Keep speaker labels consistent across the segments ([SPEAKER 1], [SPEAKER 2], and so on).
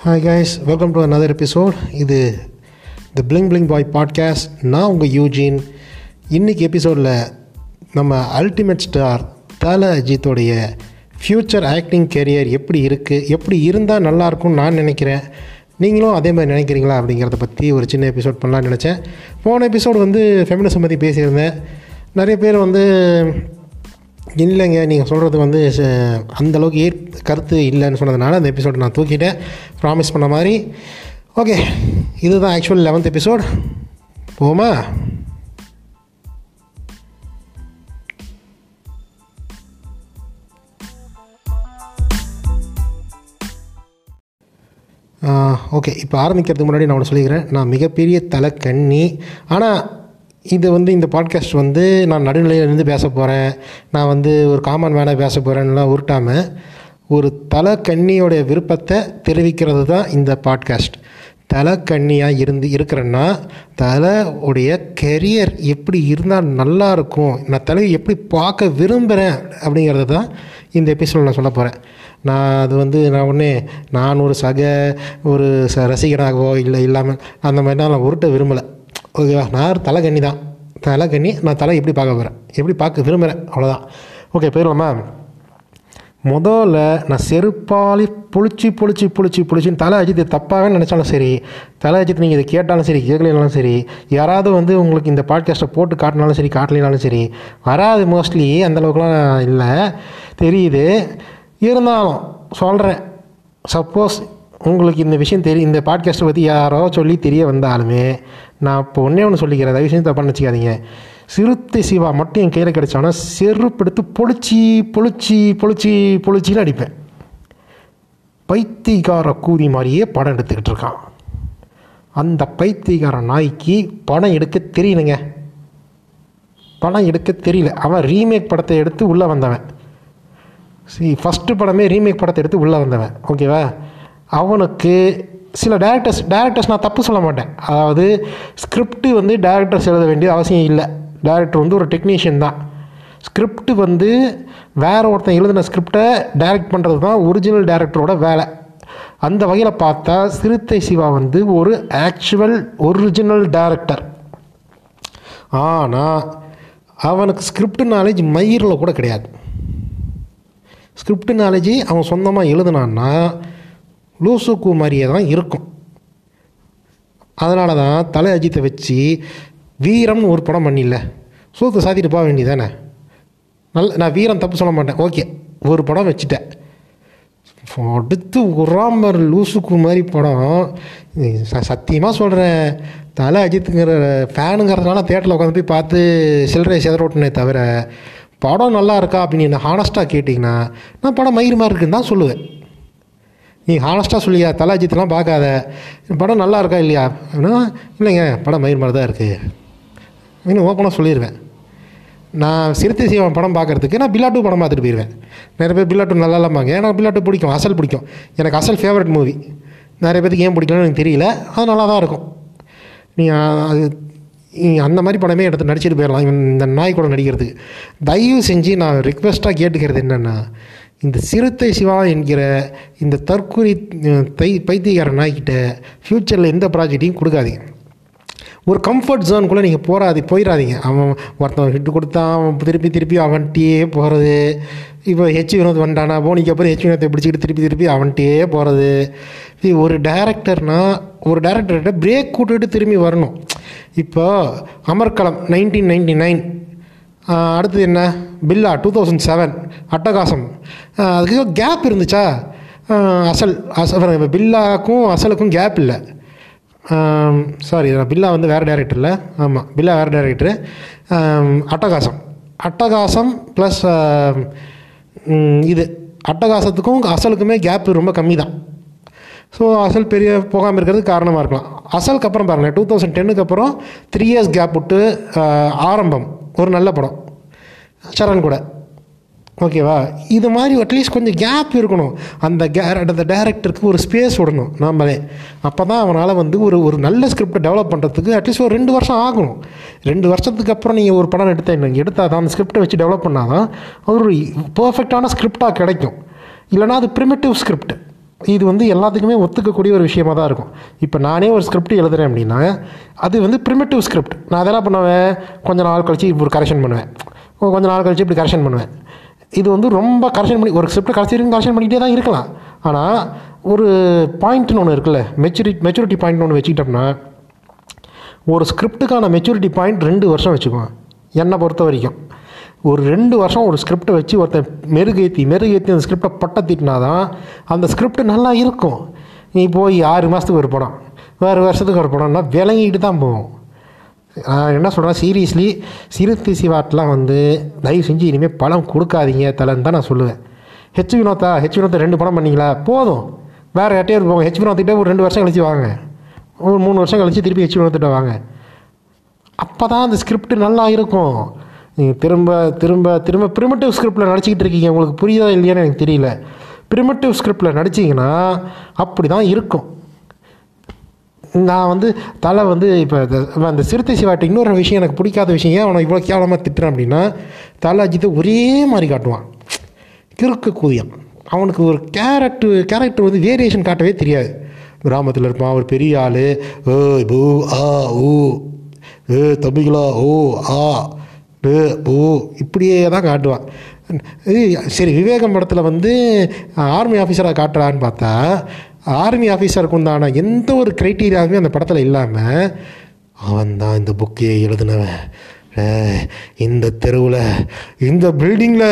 [SPEAKER 1] Hi guys, welcome to another episode. இது the bling bling boy podcast. நான் உங்கள் Eugene. இன்றைக்கி எபிசோடில் நம்ம அல்டிமேட் ஸ்டார் தல அஜித்தோடைய ஃப்யூச்சர் ஆக்டிங் கெரியர் எப்படி இருந்தால் நல்லாயிருக்கும்னு நான் நினைக்கிறேன். நீங்களும் அதே மாதிரி நினைக்கிறீங்களா அப்படிங்கிறத பற்றி ஒரு சின்ன எபிசோட் பண்ணலான்னு நினச்சேன். போன எபிசோடு ஃபெமினிசம் பற்றி பேசியிருந்தேன். நிறைய பேர் இல்லைங்க, நீங்கள் சொல்கிறது அந்தளவுக்கு கருத்து இல்லைன்னு சொன்னதுனால அந்த எபிசோடு நான் தூக்கிட்டேன், ப்ராமிஸ் பண்ண மாதிரி. ஓகே, இதுதான் ஆக்சுவல் 11th எபிசோட். போமா? ஓகே, இப்போ ஆரம்பிக்கிறதுக்கு முன்னாடி நான் ஒன்று சொல்லிக்கிறேன். நான் மிகப்பெரிய தலைக்கண்ணி. ஆனால் இது இந்த பாட்காஸ்ட் நான் நடுநிலையிலேருந்து பேச போகிறேன், நான் ஒரு காமன் மேனாக பேச போகிறேன்லாம் உருட்டாமல் ஒரு தலைக்கண்ணியோடைய விருப்பத்தை தெரிவிக்கிறது தான் இந்த பாட்காஸ்ட். தலைக்கண்ணியாக இருக்கிறேன்னா தலையுடைய கெரியர் எப்படி இருந்தால் நல்லாயிருக்கும், நான் தலையை எப்படி பார்க்க விரும்புகிறேன் அப்படிங்கிறது தான் இந்த எபிசோடில் நான் சொல்ல போகிறேன். நான் நான் ஒரு ரசிகனாகவோ இல்லாமல் அந்த மாதிரிலாம் நான் உருட்ட விரும்பலை. ஓகேவா? நான் தலைக்கண்ணி தான். நான் தலை எப்படி பார்க்க போகிறேன், எப்படி பார்க்க விரும்புகிறேன், அவ்வளோதான். ஓகே, போயிடலாமா? முதல்ல நான் செருப்பாலி புளிச்சின்னு தலை அஜித் தப்பாகவே நினச்சாலும் சரி, தலை அஜித் நீங்கள் இதை கேட்டாலும் சரி கேட்கலனாலும் சரி, யாராவது உங்களுக்கு இந்த பாட்காஸ்ட்டை போட்டு காட்டினாலும் சரி காட்டலினாலும் சரி வராது. மோஸ்ட்லி அந்தளவுக்குலாம் இல்லை, தெரியுது. இருந்தாலும் சொல்கிறேன், சப்போஸ் உங்களுக்கு இந்த விஷயம் இந்த பாட்காஸ்ட்டை பற்றி யாரோ சொல்லி தெரிய வந்தாலுமே நான் இப்போ ஒன்று சொல்லிக்கிறேன், தயவு செஞ்சு தப்பாக நினச்சிக்காதீங்க. சிறுத்தை சிவா மட்டும் என் கையில் கிடச்சானா செருப்படுத்து பொழிச்சின்னு அடிப்பேன். பைத்தியக்கார கூதி மாதிரியே படம் எடுத்துக்கிட்டு இருக்கான். அந்த பைத்தியக்கார நாய்க்கு படம் எடுக்க தெரியலைங்க, படம் எடுக்க தெரியல. அவன் ரீமேக் படத்தை எடுத்து உள்ளே வந்தவன். ஃபஸ்ட்டு படமே ரீமேக் படத்தை எடுத்து உள்ளே வந்தவன். ஓகேவா? அவனுக்கு சில டேரக்டர்ஸ் நான் தப்பு சொல்ல மாட்டேன். அதாவது ஸ்கிரிப்டு டேரக்டர்ஸ் எழுத வேண்டிய அவசியம் இல்லை. டேரக்டர் ஒரு டெக்னீஷியன் தான். ஸ்கிரிப்டு வேறு ஒருத்தன் எழுதின ஸ்கிரிப்டை டைரக்ட் பண்ணுறது தான் ஒரிஜினல் டேரக்டரோட வேலை. அந்த வகையில் பார்த்தா சிறுத்தை சிவா ஒரு ஆக்சுவல் ஒரிஜினல் டேரக்டர். ஆனால் அவனுக்கு ஸ்கிரிப்ட் நாலேஜ் மயிரில் கூட கிடையாது. ஸ்கிரிப்ட் நாலேஜ் அவன் சொந்தமாக எழுதுனான்னா லூசுக்கு மாதிரியே தான் இருக்கும். அதனால தான் தலை அஜித்தை வச்சு வீரம்னு ஒரு படம் பண்ணில்ல, சூத்தை சாத்திட்டு போக வேண்டியதானே. நான் வீரம் தப்பு சொல்ல மாட்டேன். ஓகே, ஒரு படம் வச்சுட்டேன். அடுத்து உராமர் லூசுக்கு மாதிரி படம். சத்தியமாக சொல்கிறேன், தலை அஜித்துங்கிற ஃபேனுங்கிறதுனால தேட்டரில் உட்காந்து போய் பார்த்து சில்லறை செதறோட்டினே தவிர படம் நல்லா இருக்கா அப்படின்னு என்ன ஹானஸ்ட்டாக கேட்டிங்கன்னா நான் படம் மயிறு மாதிரி இருக்குன்னு தான் சொல்லுவேன். நீ ஹானஸ்ட்டாக சொல்லியா, தலை அஜித்லாம் பார்க்காத, படம் நல்லா இருக்கா இல்லையா அப்படின்னா இல்லைங்க படம் மயிர் மாதிரி தான் இருக்குது இன்னும் ஓப்பனாக சொல்லிடுவேன். நான் சிறுத்தை சிவன் படம் பார்க்குறதுக்கு நான் பில்லா 2 படம் பார்த்துட்டு போயிடுவேன். நிறைய பேர் பில்லா 2 நல்லா இல்லாமாங்க. எனக்கு பில்லா 2 பிடிக்கும், அசல் பிடிக்கும். எனக்கு அசல் ஃபேவரட் மூவி. நிறைய பேருக்கு ஏன் பிடிக்கலன்னு எனக்கு தெரியல, அது நல்லா தான் இருக்கும். அந்த மாதிரி படமே எடுத்து நடிச்சிட்டு போயிடலாம் இந்த நாய் கூட நடிக்கிறதுக்கு. தயவு செஞ்சு நான் ரிக்வெஸ்ட்டாக கேட்டுக்கிறது என்னென்னா, இந்த சிறுத்தை சிவா என்கிற இந்த தற்கொலை பைத்தியக்கார நாய்கிட்ட ஃப்யூச்சரில் எந்த ப்ராஜெக்டையும் கொடுக்காதீங்க. ஒரு கம்ஃபர்ட் ஜோனுக்குள்ளே நீங்கள் போயிடாதீங்க. அவன் ஒருத்தன் ஹிட்டு கொடுத்தா அவன் திருப்பி அவன்கிட்டே போகிறது. இப்போ ஹெச் வினோத் வந்துட்டானா, போனிக்கு அப்புறம் ஹெச் வினோத்தை பிடிச்சிக்கிட்டு திருப்பி அவன்கிட்டே போகிறது. ஒரு டேரக்டர்கிட்ட பிரேக் கூட்டுட்டு திரும்பி வரணும். இப்போ அமர்கலம் 1999, அடுத்தது என்ன பில்லா 2007, அட்டகாசம், அதுக்கு கேப் இருந்துச்சா? பில்லாக்கும் அசலுக்கும் கேப் இல்லை. சாரி, பில்லா வேறு டேரக்டர் இல்லை. ஆமாம், பில்லா வேறு டேரக்டரு. அட்டகாசம் ப்ளஸ் அட்டகாசத்துக்கும் அசலுக்குமே கேப் ரொம்ப கம்மி தான். ஸோ அசல் பெரிய போகாமல் இருக்கிறதுக்கு காரணமாக இருக்கலாம். அசலுக்கு அப்புறம் பாருங்கள், 2010க்கு அப்புறம் 3 years கேப் விட்டு ஆரம்பம் ஒரு நல்ல படம், சரண் கூட. ஓகேவா? இது மாதிரி அட்லீஸ்ட் கொஞ்சம் கேப் இருக்கணும். அந்த டேரக்டருக்கு ஒரு ஸ்பேஸ் விடணும் நாமளே. அப்போ தான் அவனால் ஒரு நல்ல ஸ்கிரிப்டை டெவலப் பண்ணுறதுக்கு அட்லீஸ்ட் ஒரு 2 வருஷம் ஆகணும். 2 வருஷத்துக்கு அப்புறம் நீங்கள் ஒரு படம் எடுத்தால் தான் அந்த ஸ்கிரிப்டை வச்சு டெவலப் பண்ணால் தான் அது ஒரு பர்ஃபெக்டான ஸ்கிரிப்டாக கிடைக்கும். இல்லைனா அது ப்ரிமிட்டிவ் ஸ்கிரிப்ட். இது வந்து எல்லாத்துக்குமே ஒத்துக்கக்கூடிய ஒரு விஷயமாக தான் இருக்கும். இப்போ நானே ஒரு ஸ்கிரிப்ட் எழுதுகிறேன் அப்படின்னா அது வந்து ப்ரிமிட்டிவ் ஸ்கிரிப்ட். நான் அதெல்லாம் பண்ணுவேன், கொஞ்சம் நாள் கழிச்சு இப்படி கரெக்ஷன் பண்ணுவேன், கொஞ்சம் நாள் கழிச்சு இப்படி கரெக்ஷன் பண்ணுவேன். இது வந்து ரொம்ப கரெக்ஷன் பண்ணி ஒரு ஸ்கிரிப்ட் கடைசி வரைக்கும் கரெக்ஷன் பண்ணிகிட்டே தான் இருக்கலாம். ஆனால் ஒரு பாயிண்ட்னு ஒன்று இருக்குல்ல, மெச்சூரிட்டி பாயிண்ட்னு ஒன்று வச்சுக்கிட்டோம்னா, ஒரு ஸ்கிரிப்டுக்கான மெச்சூரிட்டி பாயிண்ட் 2 வருஷம் வச்சுக்குவேன். என்னை பொறுத்த வரைக்கும் ஒரு 2 வருஷம் ஒரு ஸ்கிரிப்டை வச்சு ஒருத்தன் மெருகேற்றி அந்த ஸ்கிரிப்டை பட்டத்திட்டினா தான் அந்த ஸ்கிரிப்ட் நல்லா இருக்கும். நீ போய் 6 மாதத்துக்கு ஒரு படம், வேறு வருஷத்துக்கு ஒரு படம்னா விளங்கிட்டு தான் போவோம். நான் என்ன சொல்கிறேன், சீரியஸ்லி சிறுத்தை சிவாட்டெலாம் வந்து தயவு செஞ்சு இனிமேல் படம் கொடுக்காதீங்க தலைன்னு தான் நான் சொல்லுவேன். ஹெச் வினோதா 2 படம் பண்ணிங்களா போதும், வேறு யார்ட்டையாவது போங்க. ஹெச் வினோத்திட்ட ஒரு 2 வருஷம் கழிச்சு வாங்க, ஒரு 3 வருஷம் கழிச்சு திருப்பி ஹெச் வினோத்திட்ட வாங்க. அப்போ தான் அந்த ஸ்கிரிப்ட் நல்லா இருக்கும். நீங்கள் திரும்ப திரும்ப திரும்ப ப்ரிமிட்டிவ் ஸ்கிரிப்டில் நடிச்சிக்கிட்டு இருக்கீங்க. உங்களுக்கு புரியுதா இல்லையான்னு எனக்கு தெரியல. ப்ரிமிட்டிவ் ஸ்கிரிப்டில் நடிச்சிங்கன்னா அப்படி தான் இருக்கும். நான் வந்து தலை வந்து இப்போ அந்த சிறுத்தை சிவாட்டை இன்னொரு விஷயம் எனக்கு பிடிக்காத விஷயம், ஏன் அவனை இவ்வளோ கேவலமாக திட்டுறேன் அப்படின்னா, தலை அஜித்தை ஒரே மாதிரி காட்டுவான், கிறுக்கு கூதியம். அவனுக்கு ஒரு கேரக்டர் வந்து வேரியேஷன் காட்டவே தெரியாது. கிராமத்தில் இருப்பான், ஒரு பெரிய ஆள், ஓ பூ ஆ ஊ தம்பிகளா ஓ ஆ ஓ இப்படியே தான் காட்டுவான். சரி, விவேகம் படத்தில் வந்து ஆர்மி ஆஃபீஸராக காட்டுறான்னு பார்த்தா, ஆர்மி ஆஃபீஸருக்கு உண்டான எந்த ஒரு க்ரைட்டீரியாவுமே அந்த படத்தில் இல்லாமல், அவன் தான் இந்த புக்கையை எழுதினவன், இந்த தெருவில் இந்த பில்டிங்கில்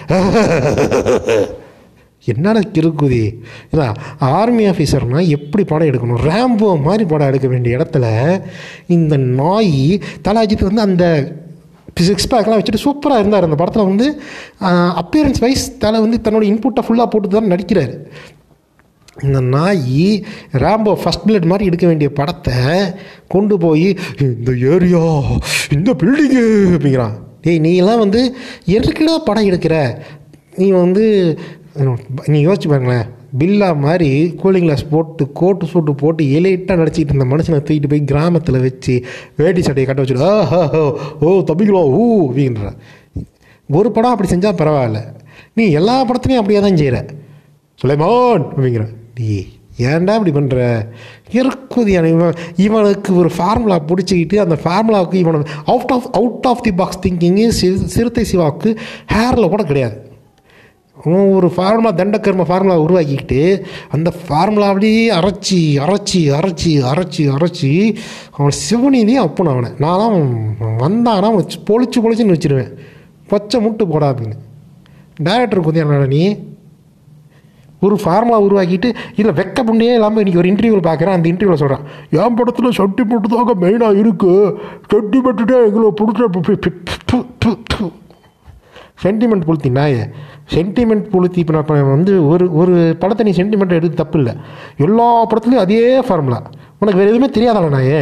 [SPEAKER 1] என்னடா கிறுக்குதி. இல்லை, ஆர்மி ஆஃபீஸர்னால் எப்படி படம் எடுக்கணும், ரேம்போ மாதிரி படம் எடுக்க வேண்டிய இடத்துல இந்த நாய் தலாஜித்து வந்து அந்த 6 பேக்லாம் வச்சுட்டு சூப்பராக இருந்தார். அந்த படத்தில் வந்து அப்பியரன்ஸ் வைஸ் தலை வந்து தன்னோட இன்புட்டை ஃபுல்லாக போட்டு தான் நடிக்கிறார். இந்த நாய் ரேம்போ ஃபஸ்ட் பிளட் மாதிரி எடுக்க வேண்டிய படத்தை கொண்டு போய் இந்த ஏரியா இந்த பில்டிங்கு அப்படிங்கிறான். நீ எல்லாம் வந்து எதுக்குடா படம் எடுக்கிற, நீ வந்து நீ யோசிச்சு பாருங்களேன், பில்லா மாதிரி கூலிங் கிளாஸ் போட்டு கோட்டு சூட்டு போட்டு எலைட்டாக நடிச்சிக்கிட்டு இருந்த மனுஷனை தூக்கிட்டு போய் கிராமத்தில் வச்சு வேட்டி சட்டையை கட்ட வச்சுட்டு ஓ தம்பிங்களோ ஊ அப்படின்ற ஒரு படம் அப்படி செஞ்சால் பரவாயில்ல. நீ எல்லா படத்துலையும் அப்படியே தான் செய்கிற சுலைமான் அப்படிங்கிற. நீ ஏன்டா இப்படி பண்ணுற இருக்குதியான இவனுக்கு ஒரு ஃபார்முலா பிடிச்சிக்கிட்டு அந்த ஃபார்முலாவுக்கு இவனை out of the box thinking சிறுத்தை சிவாவுக்கு ஹேரில் கூட கிடையாது. ஒரு ஃபார்முலா தண்டக்கர்ம ஃபார்முலா உருவாக்கிக்கிட்டு அந்த ஃபார்முலா அப்படியே அரைச்சி அரைச்சி அரைச்சி அரைச்சி அரைச்சி அவன் சிவனிதையும் அப்புன்னு அவனை நான்லாம் வந்தானா அவனை பொழிச்சுன்னு வச்சுருவேன், பச்சை முட்டு போடாதுன்னு. டைரக்டர் குதியான நீ ஒரு ஃபார்முலா உருவாக்கிட்டு இல்லை வெக்க புண்டையே இல்லாமல் இன்றைக்கி ஒரு இன்டர்வியூவில் பார்க்குறேன். அந்த இன்டர்வியூவில் சொல்கிறான், என் படத்தில் சென்டிமெண்ட்டு தாங்க மெயினாக இருக்குது, சென்டிமெண்ட்டுட்டே எங்களை பிடிச்ச சென்டிமெண்ட் புளுத்தி நாயே சென்டிமெண்ட் புளுத்தி. இப்போ நான் வந்து ஒரு படத்தை நீ சென்டிமெண்ட் எடுத்து தப்பு இல்லை, எல்லா படத்துலையும் அதே ஃபார்முலா, உனக்கு வேறு எதுவுமே தெரியாதானே நாயே.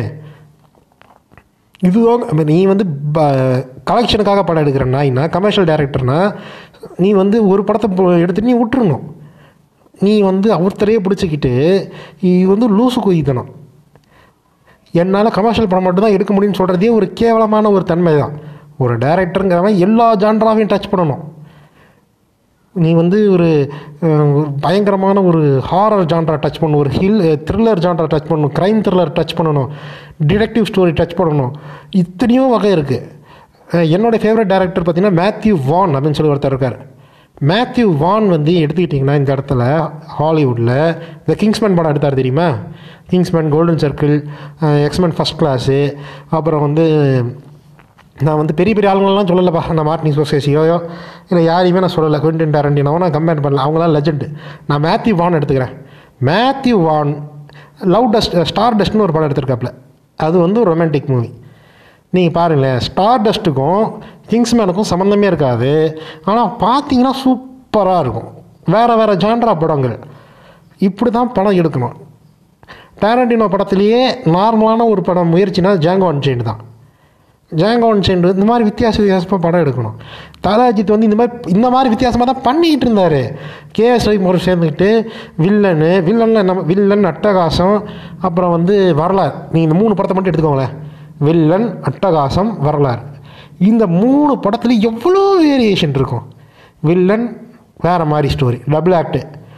[SPEAKER 1] இதுதான் நீ வந்து கலெக்ஷனுக்காக படம் எடுக்கிற நாய்னா, கமர்ஷியல் டைரக்டர்னா நீ வந்து ஒரு படத்தை எடுத்துட்டு நீ விட்டுருணும். நீ வந்து ஒருத்தரையே பிடிச்சிக்கிட்டு இது வந்து லூசு குதித்தனம். என்னால் கமர்ஷியல் படம் மட்டும் தான் எடுக்க முடியும்னு சொல்கிறதே ஒரு கேவலமான ஒரு தன்மை தான். ஒரு டைரக்டருங்கிறவன் எல்லா ஜான்ராவையும் டச் பண்ணணும். நீ வந்து ஒரு பயங்கரமான ஒரு ஹாரர் ஜான்ரா டச் பண்ணணும், ஒரு த்ரில்லர் ஜான்ரா டச் பண்ணணும், க்ரைம் த்ரில்லர் டச் பண்ணணும், டிடெக்டிவ் ஸ்டோரி டச் பண்ணணும். இத்தனையோ வகை இருக்குது. என்னோடய ஃபேவரட் டைரக்டர் பார்த்திங்கன்னா மேத்யூ வான் அப்படின்னு சொல்லி ஒருத்தர் இருக்கார். மேத்யூ வான் வந்து எடுத்துக்கிட்டிங்கன்னா இந்த இடத்துல ஹாலிவுட்டில் இந்த கிங்ஸ்மேன் படம் எடுத்தார் தெரியுமா, Kingsman, Golden Circle, X Men First Class, அப்புறம் வந்து நான் வந்து பெரிய பெரிய ஆளுங்களெலாம் சொல்லலைப்பா, நான் மார்ட்டின் ஸ்கோர்சேஸியோ இல்லை யாரையுமே நான் சொல்லலை, குவென்டின் டாரண்டினோவோ நான் கம்பேர் பண்ணல, அவங்களாம் லெஜெண்டு. நான் மேத்யூ வான் எடுத்துக்கிறேன். மேத்யூ வான் ஸ்டார் டஸ்ட்னு ஒரு படம் எடுத்திருக்காப்புல, அது வந்து ஒரு ரொமான்டிக் மூவி. நீங்கள் பாருங்களேன், ஸ்டார் டஸ்ட்டுக்கும் கிங்ஸ்மேனுக்கும் சம்மந்தமே இருக்காது, ஆனால் பார்த்தீங்கன்னா சூப்பராக இருக்கும். வேறு ஜான்ரா படங்கள் இப்படி தான் படம் எடுக்கணும். டாரண்டினோ படத்துலேயே நார்மலான ஒரு படம் முயற்சினா ஜாங்கோ அன்சைன்டு தான். ஜாங்கோ அன்சைன்டு இந்த மாதிரி வித்தியாசமாக படம் எடுக்கணும். தல அஜித் வந்து இந்த மாதிரி வித்தியாசமாக தான் பண்ணிக்கிட்டு இருந்தார். கேஎஸ் ரவிக்குமார் சேர்ந்துக்கிட்டு வில்லன் அட்டகாசம், அப்புறம் வந்து வரலாறு. நீங்கள் இந்த 3 படத்தை மட்டும் எடுத்துக்கோங்களேன், வில்லன், அட்டகாசம், வரலாறு. இந்த 3 படத்துலையும் எவ்வளோ வேரியேஷன் இருக்கும். வில்லன் வேறு மாதிரி ஸ்டோரி, டபுள் ஆக்டு,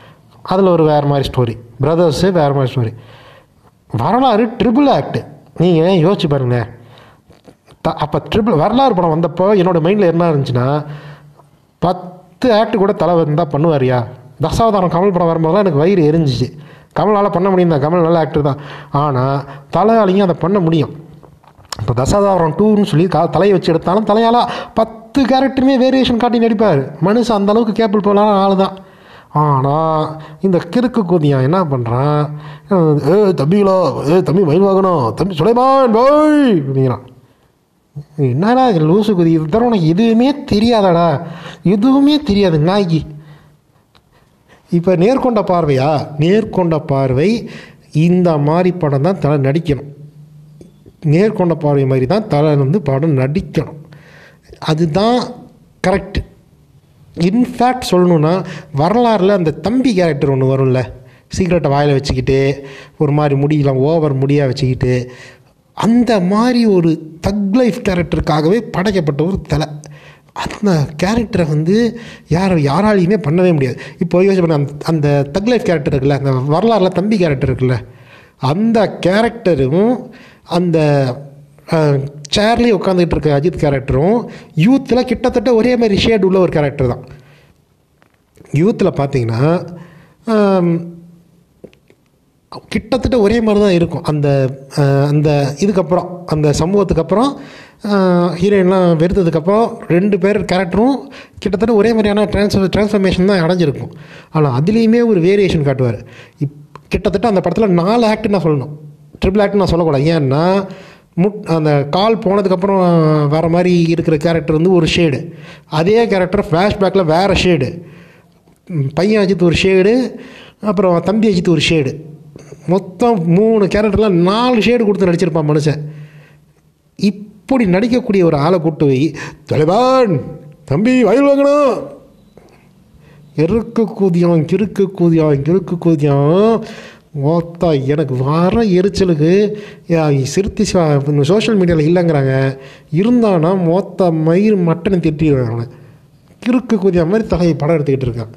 [SPEAKER 1] அதில் ஒரு வேறு மாதிரி ஸ்டோரி, பிரதர்ஸு வேறு மாதிரி ஸ்டோரி. வரலாறு ட்ரிபிள் ஆக்ட். நீங்கள் யோசிச்சு பாருங்கள். அப்போ வரலாறு படம் வந்தப்போ என்னோடய மைண்டில் என்ன இருந்துச்சுன்னா, 10 ஆக்ட் கூட தலை வந்தால் பண்ணுவாரியா? தசாவதாரம் கமல் படம் வரும்போதெல்லாம் எனக்கு வயிறு எரிஞ்சிச்சு. கமலால் பண்ண முடியும் தான், கமல் நல்ல ஆக்டர் தான். ஆனால் தலையாலையும் அதை பண்ண முடியும். இப்போ தசாவதாரம் 2ன்னு சொல்லி தலையை வச்சு எடுத்தாலும் தலையால் 10 கேரக்டருமே வேரியேஷன் காட்டி நடிப்பார். மனுஷன் அந்தளவுக்கு கேபிள் போகலான ஆள் தான். ஆனால் இந்த கிறுக்கு கூதியான் என்ன பண்ணுறான், தம்பிகளா, தம்பி மயில் வாங்கணும், தம்பி சுலைமான் பாய் அப்படிங்கிறான். என்னடா லூசு குதி, இது தவிர உனக்கு எதுவுமே தெரியாதாடா, எதுவுமே தெரியாது நாய்க்கு. இப்போ நேர்கொண்ட பார்வையா? நேர்கொண்ட பார்வை இந்த மாதிரி படம் தான் தலை நடிக்கணும். நேர்கொண்ட பார்வை மாதிரி தான் தலை படம் நடிக்கணும். அதுதான் கரெக்டு. இன்ஃபேக்ட் சொல்லணுன்னா, வரலாறில் அந்த தம்பி கேரக்டர் ஒன்று வரும்ல, சீக்ரெட்டை வாயில் வச்சுக்கிட்டு ஒரு மாதிரி முடியலாம் ஓவர் முடியாக வச்சுக்கிட்டு, அந்த மாதிரி ஒரு தக் லைஃப் கேரக்டருக்காகவே படைக்கப்பட்ட ஒரு தலை. அந்த கேரக்டரை யாராலையுமே பண்ணவே முடியாது. இப்போ யோசிச்சு பண்ண, அந்த தக் லைஃப் கேரக்டர் இருக்குல்ல, அந்த வரலாறில் தம்பி கேரக்டர் இருக்குல்ல, அந்த கேரக்டரும் அந்த சேர்லேயே உட்காந்துக்கிட்டு இருக்க அஜித் கேரக்டரும் யூத்தில் கிட்டத்தட்ட ஒரே மாதிரி ஷேட் உள்ள ஒரு கேரக்டர் தான். யூத்தில் பார்த்தீங்கன்னா கிட்டத்தட்ட ஒரே மாதிரி தான் இருக்கும். அந்த அந்த இதுக்கப்புறம் அந்த சமூகத்துக்கு அப்புறம் ஹீரோயின்லாம் வெறுத்ததுக்கப்புறம் 2 பேர் கேரக்டரும் கிட்டத்தட்ட ஒரே மாதிரியான ட்ரான்ஸ்ஃபர்மேஷன் தான் அடைஞ்சிருக்கும். ஆனால் அதுலேயுமே ஒரு வேரியேஷன் காட்டுவார். கிட்டத்தட்ட அந்த படத்தில் 4 ஆக்ட் நான் சொல்லணும், ட்ரிபிள் ஆக்ட் நான் சொல்லக்கூடாது. ஏன்னா அந்த கால் போனதுக்கப்புறம் வேறு மாதிரி இருக்கிற கேரக்டர் ஒரு ஷேடு, அதே கேரக்டர் ஃப்ளாஷ்பேக்கில் வேறு ஷேடு, பையன் அஜித் ஒரு ஷேடு, அப்புறம் தம்பி அஜித் ஒரு ஷேடு, மொத்தம் 3 கேரக்டரில் 4 ஷேடு கொடுத்து நடிச்சிருப்பான் மனுஷன். இப்படி நடிக்கக்கூடிய ஒரு ஆளை கூப்பிட்டு போய் தலைவான் தம்பி வயல் வாங்கணும், கிறுக்கு கூதியான் ஓத்தா எனக்கு வர எரிச்சலுக்கு. சிறுத்தி சோஷியல் மீடியாவில் இல்லைங்கிறாங்க, இருந்தானா மொத்த மயிர் மட்டனை திட்டிடுவேன். அவனை கிறுக்கு கூதியா மாதிரி தலையை படம் எடுத்துக்கிட்டு இருக்கான்.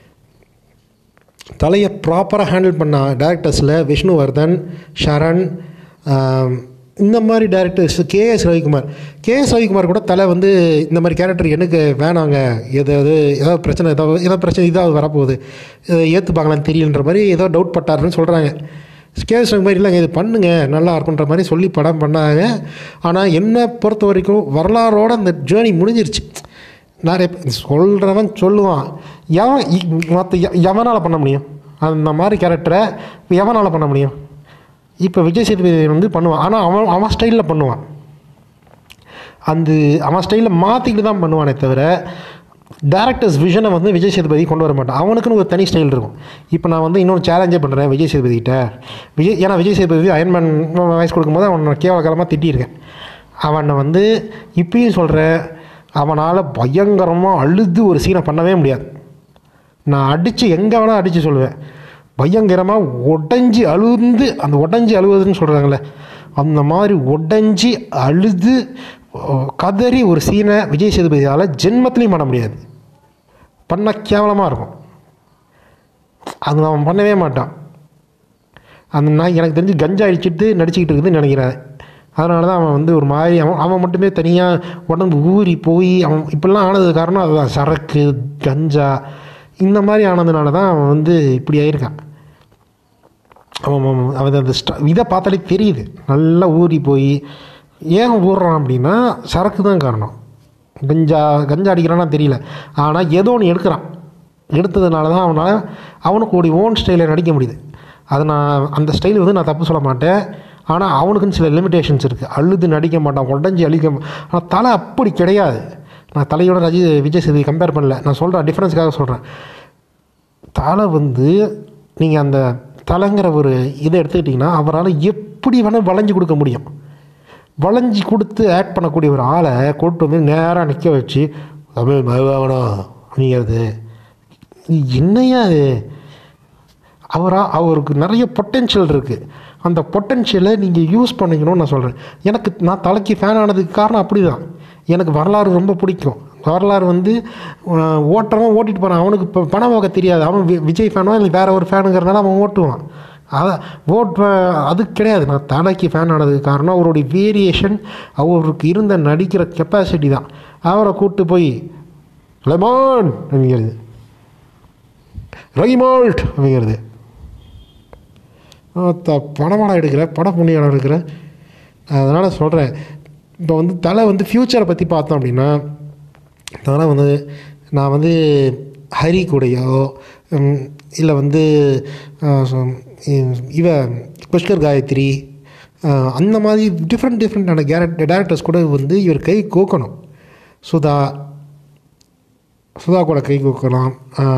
[SPEAKER 1] தலையை ப்ராப்பராக ஹேண்டில் பண்ண டேரக்டர்ஸில் விஷ்ணுவர்தன், ஷரண், இந்த மாதிரி டேரக்டர்ஸ், கேஎஸ் ரவிக்குமார் கூட தலை இந்த மாதிரி கேரக்டர் எனக்கு வேணாங்க, ஏதாவது பிரச்சனை இதாவது வரப்போகுது, ஏற்றுப்பாங்களான்னு தெரியலன்ற மாதிரி ஏதோ டவுட் பட்டாருன்னு சொல்கிறாங்க. கேஎஸ் ரவிக்குமார் இல்லைங்க இது பண்ணுங்க நல்லா இருக்குன்ற மாதிரி சொல்லி படம் பண்ணாங்க. ஆனால் என்னை பொறுத்த வரைக்கும் வரலாறோட அந்த ஜேர்னி முடிஞ்சிருச்சு. நிறைய சொல்கிறவன் சொல்லுவான், எவனால் பண்ண முடியும் அந்த மாதிரி கேரக்டரை, எவனால் பண்ண முடியும்? இப்போ விஜய் சேதுபதி பண்ணுவான், ஆனால் அவன் ஸ்டைலில் பண்ணுவான். அவன் ஸ்டைலில் மாற்றிக்கிட்டு தான் பண்ணுவானே தவிர டேரக்டர்ஸ் விஷனை விஜய் சேதுபதி கொண்டு வர மாட்டான். அவனுக்குன்னு ஒரு தனி ஸ்டைல் இருக்கும். இப்போ நான் இன்னொரு சேலஞ்சே பண்ணுறேன் விஜய் சேதுபதிக்கிட்ட. ஏன்னா விஜய் சேதுபதி அயன்மேன் வாய்ஸ் கொடுக்கும்போது அவனை கேவலகாலமாக திட்டியிருக்கேன். அவனை இப்பயும் சொல்கிறேன், அவனால் பயங்கரமாக அழுது ஒரு சீனை பண்ணவே முடியாது. நான் அடித்து எங்கே வேணால் அடித்து சொல்லுவேன். பயங்கரமாக உடஞ்சி அழுந்து, அந்த உடஞ்சி அழுவதுன்னு சொல்கிறாங்களே, அந்த மாதிரி உடஞ்சி அழுது கதறி ஒரு சீனை விஜய் சேதுபதியால் ஜென்மத்திலையும் பண்ண முடியாது. பண்ண கேவலமாக இருக்கும். அது அவன் பண்ணவே மாட்டான். நான் எனக்கு தெரிஞ்சு கஞ்சா அடிச்சுட்டு நடிச்சுக்கிட்டு இருக்குதுன்னு நினைக்கிறேன். அதனால தான் அவன் ஒரு மாதிரி அவன் மட்டுமே தனியாக உடம்பு ஊறி போய் அவன் இப்படிலாம் ஆனது காரணம் அதுதான். சரக்கு கஞ்சா இந்த மாதிரி ஆனதுனால தான் அவன் இப்படி ஆயிருக்கான். அவன் அந்த இதை பார்த்தாலே தெரியுது, நல்லா ஊறி போய். ஏன் ஊறுறான் அப்படின்னா சரக்கு தான் காரணம். கஞ்சா அடிக்கிறான்னா தெரியல, ஆனால் ஏதோ ஒன்று எடுத்ததுனால தான் அவனுக்கு ஒரு ஓன் ஸ்டைலில் நடிக்க முடியுது. அதை நான் அந்த ஸ்டைல் நான் தப்பு சொல்ல மாட்டேன். ஆனால் அவனுக்குன்னு சில லிமிட்டேஷன்ஸ் இருக்குது. அழுது நடிக்க மாட்டான், உடஞ்சி ஆனால் தலை அப்படி கிடையாது. நான் தலையோட விஜய் சேதுபதி கம்பேர் பண்ணல, நான் சொல்கிறேன் டிஃப்ரென்ஸுக்காக சொல்கிறேன். தலை நீங்கள் அந்த தலைங்கிற ஒரு இதை எடுத்துக்கிட்டிங்கன்னா அவரால் எப்படி வேணால் வளைஞ்சி கொடுக்க முடியும். வளைஞ்சி கொடுத்து ஆக்ட் பண்ணக்கூடிய ஒரு ஆளை கூப்பிட்டு நேராக நிற்க வச்சு தமிழ் மகவாகணும் அப்படிங்கிறது என்னையா அது? அவருக்கு நிறைய பொட்டென்ஷியல் இருக்குது. அந்த பொட்டென்ஷியலை நீங்கள் யூஸ் பண்ணிக்கணும்னு நான் சொல்கிறேன். நான் தலைக்கு ஃபேன் ஆனதுக்கு காரணம் அப்படி தான். எனக்கு வரலாறு ரொம்ப பிடிக்கும். வரலாறு வந்து ஓட்டுறவன் ஓட்டிகிட்டு போகிறான், அவனுக்கு இப்போ பணம் போக தெரியாது, அவன் விஜய் ஃபேனோ இல்லை வேறு ஒரு ஃபேனுங்கிறனால அவன் ஓட்டுவான். அது கிடையாது. நான் தலைக்கு ஃபேன் ஆனதுக்கு காரணம் அவருடைய வேரியேஷன், அவருக்கு இருந்த நடிக்கிற கெப்பாசிட்டி தான். அவரை கூப்பிட்டு போய் லெமான் அப்படிங்கிறது, ரைமால்ட் அப்படிங்கிறது, படமாடம் எடுக்கிற படம் புண்ணியம் எடுக்கிற. அதனால் சொல்கிறேன், இப்போ வந்து தலை வந்து ஃப்யூச்சரை பற்றி பார்த்தோம் அப்படின்னா, தலை வந்து நான் வந்து ஹரி கூடையோ இல்லை வந்து புஷ்கர் காயத்ரி அந்த மாதிரி டிஃப்ரெண்ட்டான டேரக்டர்ஸ் கூட வந்து இவர் கை கோக்கணும். சுதா கூட கை கோக்கலாம்,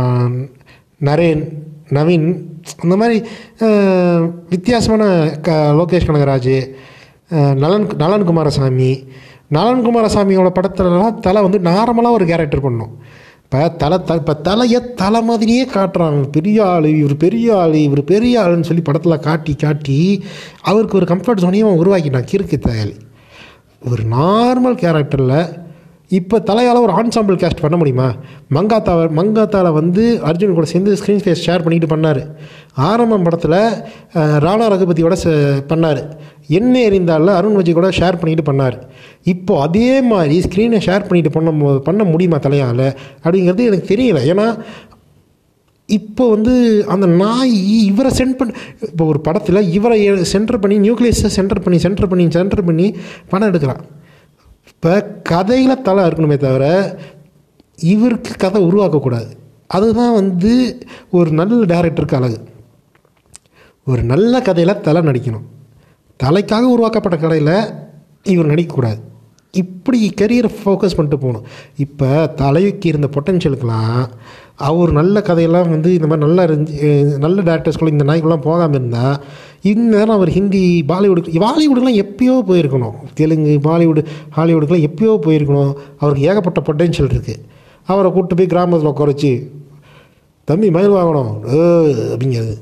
[SPEAKER 1] நவீன், அந்த மாதிரி வித்தியாசமான லோகேஷ் கனகராஜ், நலன் குமாரசாமியோட படத்துலலாம் தலை வந்து நார்மலாக ஒரு கேரக்டர் பண்ணணும். இப்போ தலை மாதிரியே காட்டுறாங்க, பெரிய ஆள் இவர் பெரிய ஆளுன்னு சொல்லி படத்தில் காட்டி அவருக்கு ஒரு கம்ஃபர்ட் ஜோனையும் உருவாக்கிட்டான் கிறுக்கு தயாளி. ஒரு நார்மல் கேரக்டரில் இப்போ தலையால் ஒரு ஆன்சாம்பிள் கேஸ்ட் பண்ண முடியுமா? மங்காத்தாவில் வந்து அர்ஜுன் கூட சேர்ந்து ஸ்க்ரீன் ஸ்பேஸ் ஷேர் பண்ணிட்டு பண்ணார். ஆரம்பம் படத்தில் ராணா ரகுபதியோட பண்ணார். என்ன எறிந்தால அருண் விஜய் கூட ஷேர் பண்ணிட்டு பண்ணார். இப்போ அதே மாதிரி ஸ்க்ரீனை ஷேர் பண்ணிட்டு பண்ண முடியுமா தலையால் அப்படிங்கிறது எனக்கு தெரியல. ஏன்னா இப்போ வந்து அந்த நாய் இவரை இப்போ ஒரு படத்தில் இவரை சென்டர் பண்ணி நியூக்ளியஸை சென்டர் பண்ணி படம் எடுக்கிறான். இப்போ கதையில் தலை இருக்கணுமே தவிர இவருக்கு கதை உருவாக்கக்கூடாது. அதுதான் வந்து ஒரு நல்ல டைரக்டருக்கு அழகு. ஒரு நல்ல கதையில் தலை நடிக்கணும், தலைக்காக உருவாக்கப்பட்ட கதையில் இவர் நடிக்கக்கூடாது. இப்படி கரியரை ஃபோக்கஸ் பண்ணிட்டு போகணும். இப்போ தலைக்கு இருந்த பொட்டென்ஷியலுக்கெலாம் அவர் நல்ல கதையெல்லாம் வந்து இந்த மாதிரி நல்ல டேரக்டர்ஸ்குள்ள இந்த நாய்க்குலாம் போகாமல் இருந்தால் இந்நேரம் அவர் ஹிந்தி பாலிவுட்டுக்கெலாம் எப்போயோ போயிருக்கணும். தெலுங்கு ஹாலிவுட்டுக்கெலாம் எப்போயோ போயிருக்கணும். அவருக்கு ஏகப்பட்ட பொட்டென்ஷியல் இருக்குது. அவரை கூப்பிட்டு போய் கிராமத்தில் குறைச்சி தம்பி மயில் வாங்கணும் அப்படிங்கிறது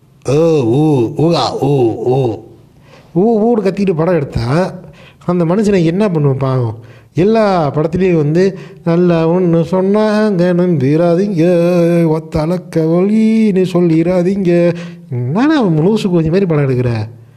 [SPEAKER 1] ஊடு கத்திட்டு படம் எடுத்தால் அந்த மனுஷனை என்ன பண்ணுவோம் பாவம். எல்லா படத்துலேயும் வந்து நல்லா ஒன்று சொன்னாங்க நம்பிராதிங்க ஒத்தலக்க ஒலின்னு சொல்லிடாதீங்க, நானே அவன் முழுசு கொஞ்சம் மாதிரி படம் எடுக்கிற.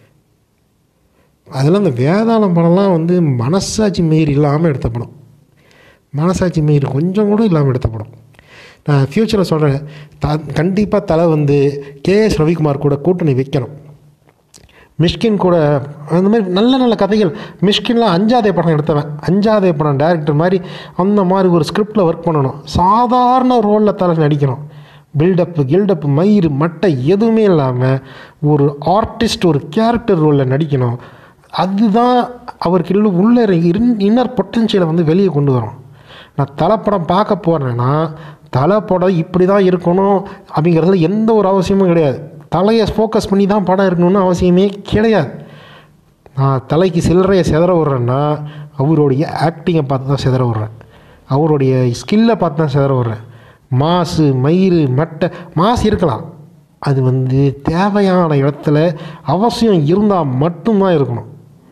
[SPEAKER 1] அதெல்லாம் அந்த வேதாளம் படம்லாம் வந்து மனசாட்சி மீறி இல்லாமல் எடுத்த படம், மனசாட்சி மீறி கொஞ்சம் கூட இல்லாமல் எடுத்த படம். நான் ஃப்யூச்சரில் சொல்கிறேன், கண்டிப்பாக தலை வந்து கேஎஸ் ரவிக்குமார் கூட கூட்டணி வைக்கணும். மிஷ்கின் கூட அந்த மாதிரி நல்ல கதைகள். மிஷ்கின்லாம் 5வது படம் எடுத்தவன், 5வது படம் டைரக்டர் மாதிரி அந்த மாதிரி ஒரு ஸ்கிரிப்டில் ஒர்க் பண்ணணும். சாதாரண ரோலில் தலை நடிக்கணும். கில்டப்பு மயிறு மட்டை எதுவுமே இல்லாமல் ஒரு ஆர்டிஸ்ட் ஒரு கேரக்டர் ரோலில் நடிக்கணும். அதுதான் அவருக்கு உள்ள இன்னர் பொட்டன்ஷியலை வந்து வெளியே கொண்டு வரும். நான் தலைப்படம் பார்க்க போகிறேன்னா தலைப்படம் இப்படி தான் இருக்கணும் அப்படிங்கிறதுல எந்த ஒரு அவசியமும் கிடையாது. தலையை ஃபோக்கஸ் பண்ணி தான் படம் இருக்கணும்னு அவசியமே கிடையாது. நான் தலைக்கு சில்லறையை செதற விட்றேன்னா அவருடைய ஆக்டிங்கை பார்த்து தான் செதற விட்றேன், அவருடைய ஸ்கில்லை பார்த்து தான் செதற விட்றேன். மயிறு மட்டை இருக்கலாம், அது வந்து தேவையான இடத்துல அவசியம் இருந்தால் மட்டும்தான் இருக்கணும்.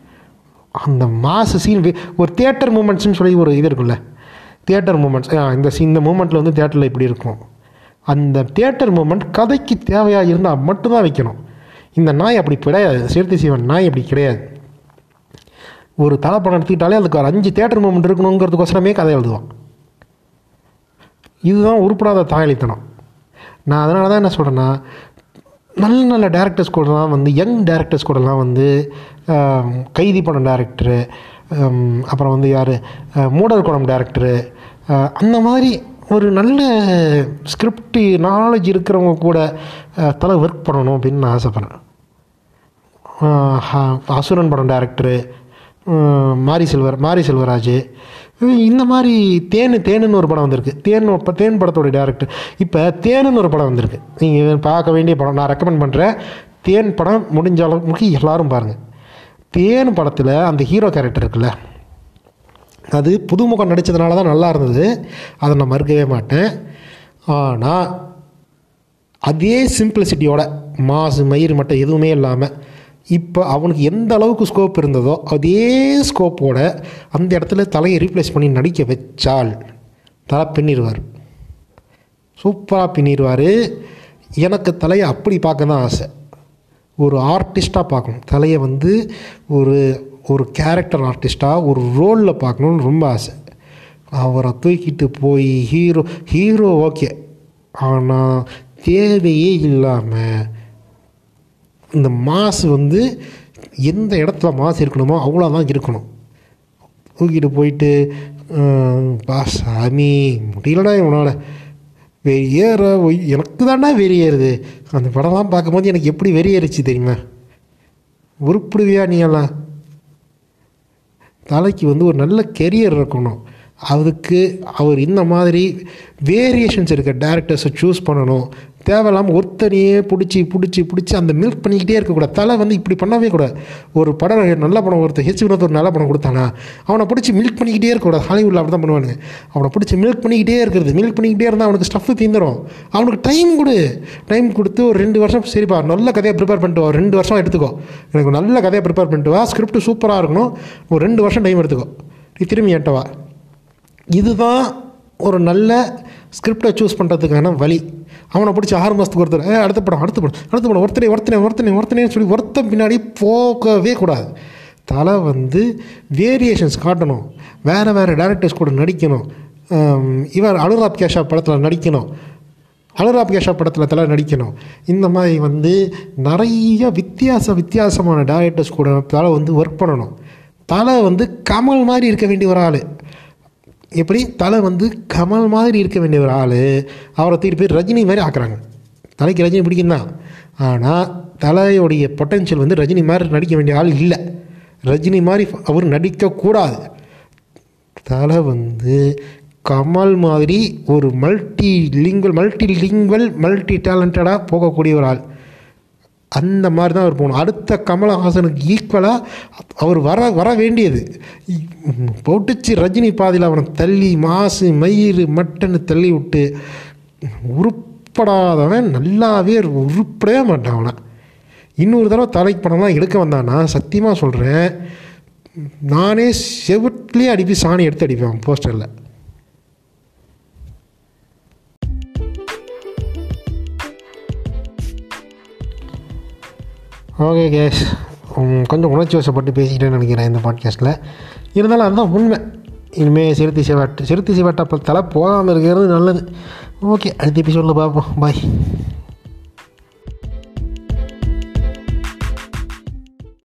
[SPEAKER 1] அந்த சீன் ஒரு தியேட்டர் மூமெண்ட்ஸ்னு சொல்லி ஒரு இது இருக்குல்ல, தியேட்டர் மூமெண்ட்ஸ், இந்த மூமெண்ட்டில் வந்து தியேட்டரில் இப்படி இருக்கும். அந்த தியேட்டர் மூமெண்ட் கதைக்கு தேவையாக இருந்தால் மட்டும்தான் வைக்கணும். இந்த நாய் அப்படி கிடையாது, சேர்த்தி சிவன் நாய் அப்படி கிடையாது. ஒரு தலைப்படம் எடுத்துக்கிட்டாலே அதுக்கு ஒரு 5 தியேட்டர் மூமெண்ட் இருக்கணுங்கிறதுக்கோசரமே கதை எழுதுவான். இதுதான் உருப்படாத தாயளித்தனம். நான் அதனால தான் என்ன சொல்கிறேன்னா, நல்ல டேரக்டர்ஸ் கூடலாம் வந்து யங் டேரக்டர்ஸ் கூடலாம் வந்து கைதி படம் டேரக்டரு, அப்புறம் வந்து யார் மூடர் குளம் டேரக்டரு, அந்த மாதிரி ஒரு நல்ல ஸ்கிரிப்ட் நாலேஜ் இருக்கிறவங்க கூட தலை ஒர்க் பண்ணணும் அப்படின்னு நான் ஆசைப்பட்றேன். அசுரன் படம் டேரக்டரு மாரி செல்வராஜ், இந்த மாதிரி தேனுன்னு ஒரு படம் வந்திருக்கு. தேன் படத்தோட டேரக்டர். இப்போ தேனுன்னு ஒரு படம் வந்திருக்கு, நீங்கள் பார்க்க வேண்டிய படம், நான் ரெக்கமெண்ட் பண்ணுறேன். தேன் படம் முடிஞ்ச அளவுக்கு எல்லோரும் பாருங்கள். தேன் படத்தில் அந்த ஹீரோ கேரக்டர் இருக்குல்ல, அது புதுமுகம் நடித்ததுனால தான் நல்லா இருந்தது, அதை நான் மறுக்கவே மாட்டேன். ஆனால் அதே சிம்பிளிசிட்டியோட மயிறு மட்டும் எதுவுமே இல்லாமல் இப்போ அவனுக்கு எந்த அளவுக்கு ஸ்கோப் இருந்ததோ அதே ஸ்கோப்போட அந்த இடத்துல தலையை ரீப்ளேஸ் பண்ணி நடிக்க வச்சால் தலை பின்னிடுவார், சூப்பராக பின்னிடுவார். எனக்கு தலையை அப்படி பார்க்க தான் ஆசை. ஒரு ஆர்டிஸ்ட்டாக பார்க்கணும் தலையை, வந்து ஒரு ஒரு கேரக்டர் ஆர்டிஸ்ட்டாக ஒரு ரோலில் பார்க்கணுன்னு ரொம்ப ஆசை. அவரை தூக்கிட்டு போய் ஹீரோ ஓகே, ஆனால் தேவையே இல்லாமல் இந்த மாசு வந்து எந்த இடத்துல மாசு இருக்கணுமோ அவ்வளோதான் இருக்கணும். தூக்கிட்டு போயிட்டு சாமி முடியலடா இவனால் வெறியேற, எனக்கு தானே வெறியேறுது. அந்த படம்லாம் பார்க்கும்போது எனக்கு எப்படி வெறியேறிச்சு தெரியுமா? உருப்பிடுவியா நீ எல்லாம்? தலைக்கு வந்து ஒரு நல்ல கெரியர் இருக்கணும். அதுக்கு அவர் இந்த மாதிரி வேரியேஷன்ஸ் இருக்க டேரக்டர்ஸை சூஸ் பண்ணணும். தேவையில்லாமல் ஒருத்தனையே பிடிச்சி அந்த மில்க் பண்ணிக்கிட்டே இருக்கக்கூடாது. தலை வந்து இப்படி பண்ணவே கூடாது. ஒரு படம் நல்ல படம் ஒருத்தர் ஒரு நல்ல படம் கொடுத்தானா அவனை பிடிச்சி மில்க் பண்ணிக்கிட்டே இருக்கக்கூடாது. ஹாலிவுட்டில் அப்படி தான் பண்ணுவானுங்க. அவனை பிடிச்சி மில்க் பண்ணிக்கிட்டே இருந்தால் அவனுக்கு ஸ்டஃப்பு தீந்துடும். அவனுக்கு டைம் கொடுத்து ஒரு 2 வருஷம் சரிப்பா நல்ல கதையை ப்ரிப்பேர் பண்ணிட்டு வா, 2 வருஷம் எடுத்துக்கோ, எனக்கு நல்ல கதையை ப்ரிப்பேர் பண்ணிட்டு வா, ஸ்கிரிப்ட் சூப்பராக இருக்கணும், ஒரு 2 வருஷம் டைம் எடுத்துக்கோ, நீ திரும்பி என்கிட்ட வா. இதுதான் ஒரு நல்ல ஸ்கிரிப்டை சூஸ் பண்ணுறதுக்கான வழி. அவனை பிடிச்சி 6 மாதத்துக்கு ஒருத்தர் அடுத்த படம் ஒருத்தனே சொல்லி பின்னாடி போகவே கூடாது. தலை வந்து வேரியேஷன்ஸ் காட்டணும், வேறு டேரக்டர்ஸ் கூட நடிக்கணும். இவர் அனுராப் கேஷா படத்தில் தலை நடிக்கணும். இந்த மாதிரி வந்து நிறைய வித்தியாசமான டேரக்டர்ஸ் கூட தலை வந்து ஒர்க் பண்ணணும். தலை வந்து கமல் மாதிரி இருக்க வேண்டிய ஒரு ஆள். எப்படி தலை வந்து கமல் மாதிரி இருக்க வேண்டிய ஒரு ஆள், அவரை தூக்கிட்டு போய் ரஜினி மாதிரி ஆக்குறாங்க. தலைக்கு ரஜினி பிடிக்கும் தான், ஆனால் தலையோடைய பொட்டென்ஷியல் வந்து ரஜினி மாதிரி நடிக்க வேண்டிய ஆள் இல்லை. ரஜினி மாதிரி அவர் நடிக்கக்கூடாது. தலை வந்து கமல் மாதிரி ஒரு மல்டி டேலண்டடாக போகக்கூடிய ஒரு ஆள். அந்த மாதிரி தான் அவர் போகணும். அடுத்த கமலஹாசனுக்கு ஈக்குவலாக அவர் வர வேண்டியது. போட்டுச்சு ரஜினி பாதியில் அவனை தள்ளி மாசு மயிறு மட்டன்னு தள்ளி விட்டு உருப்படாதவன் நல்லாவே உருப்படவே மாட்டான். அவனை இன்னொரு தடவை தலைக்கு படம்லாம் எடுக்க வந்தான்னா சத்தியமாக சொல்கிறேன், நானே செவட்லேயே அடிப்பி சாணி எடுத்து அடிப்பேன் போஸ்டரில். ஓகே கேஸ், கொஞ்சம் உணர்ச்சி வசப்பட்டு பேசிக்கிட்டேன்னு நினைக்கிறேன் இந்த பாட்காஸ்ட்டில். இருந்தாலும் அதுதான் உண்மை. இனிமேல் சிறுத்தை சிவாட்டை தலை போகாமல் இருக்கிறது நல்லது. ஓகே, அடுத்த எபிசோடில் பார்ப்போம். பாய்.